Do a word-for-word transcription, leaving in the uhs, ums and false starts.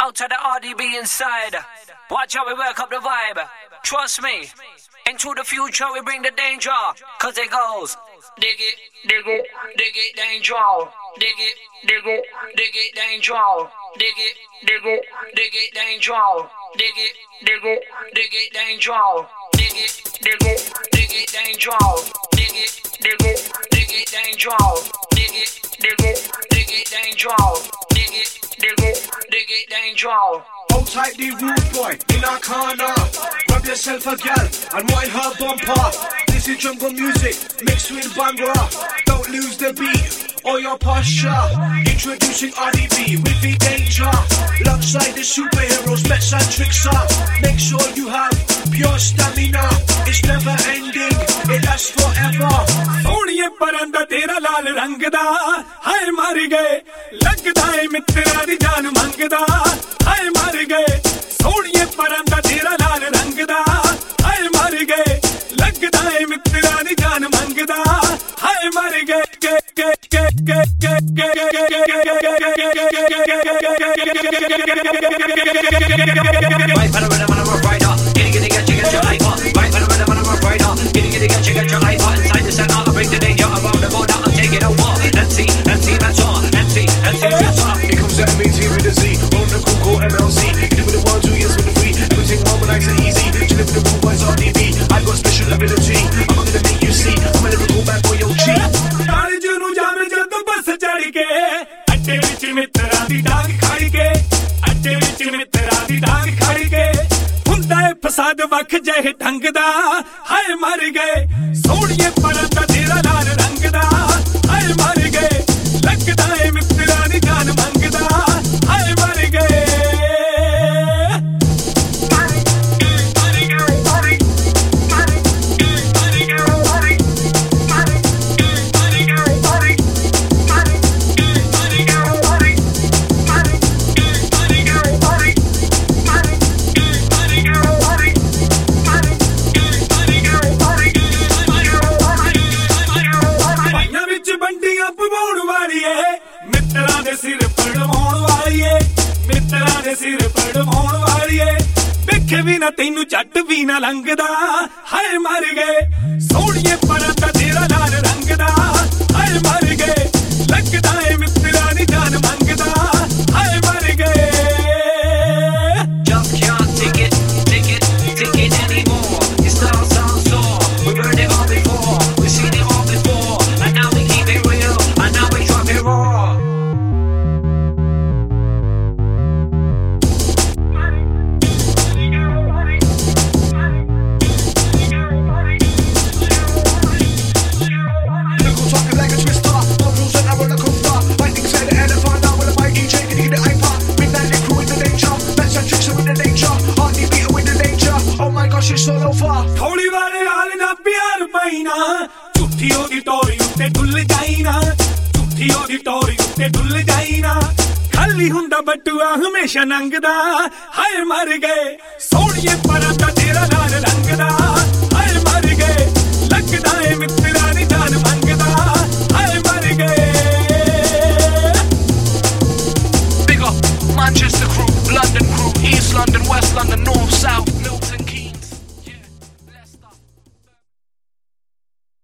Out to the R D B inside. Watch how we work up the vibe. Trust me. Into the future we bring the danger. Cause it goes. Dig it, dig it, dig it, danger. Dig it, dig it, dig it, danger. Dig it, dig it, dig it, danger. Dig it, dig it, dig it, danger. Dig it, dig it, dig it, danger. Dig it, dig it, dig it, danger. Dig it, dig it, dig it, danger. Dig it, dig it, dig it, danger. Hold tight the rude boy in our corner. Grab yourself a gal and wind her bumper. This is jungle music mixed with Bhangra. Don't lose the beat or your posture. Introducing R D B with the danger. Alongside the superheroes, bets and tricks up. Make sure you have pure stamina. It's never ending, it lasts forever. सोनिए परंदा तेरा लाल रंग दा हाय मर गए लगदा है मित्रा दी जान मंगदा हाय मर गए सोनिए परंदा तेरा लाल रंग दा हाय मर गए लगदा है मित्रा दी जान मंगदा हाय मर गए Right for the rhythm and a rough rider. Giddy giddy get you get your hyper. Right for the rhythm and a rough rider. Giddy giddy get you get your hyper. Inside the center I'll bring the danger around the border and take it over. M C, M C, that's all. M C, M C, that's all. Here comes the M A T with a Z. On the cool call M L C. Hit it with the one, two years with the three. Everything one when I say easy. Chill with the cool boys R D B. I've got special ability. I'm gonna make you see. I'm a lyrical bad boy, yo G. जुनू जावे जदों बस चढ़ के अड्डे विच मित्रा दी डांग खड़ के अड्डे विच मित्रा दी डांग खड़ के हुंदा है फसाद वख जहे ढंग दा हाय मर गए सोनिए परंदा तेरा लाल रंग दा हाय मर गए लगदा है मित्रा दी जान मंगदा हाय मर गए मित्रा दे सिर पड़वाउण वालीए मित्रा दे सिर पड़वाउण वालीए वेखे भी ना तैनू झट भी ना लंघदा हाय मर गए सोनिए परंदा तेरा लाल रंग दा हाय मर गए लगदा है मित्रा दी जान मंगदा हाय मर गए Just can't take it, take it, take it anymore. Your style sounds sore. We heard it all before. We've seen it all before. And now we keep it real. And now we drop it raw. थोड़ी वाले हाल ना प्यार पाईना झूठी ओदी टोरी उत्ते डुल जाईना झूठी ओदी टोरी उत्ते डुल जाईना खाली हुंदा बटुआ हमेशा नंगदा हाय मर गए सोनिए परंदा तेरा लाल रंग दा हाय मर गए लगदा है मित्रा दी जान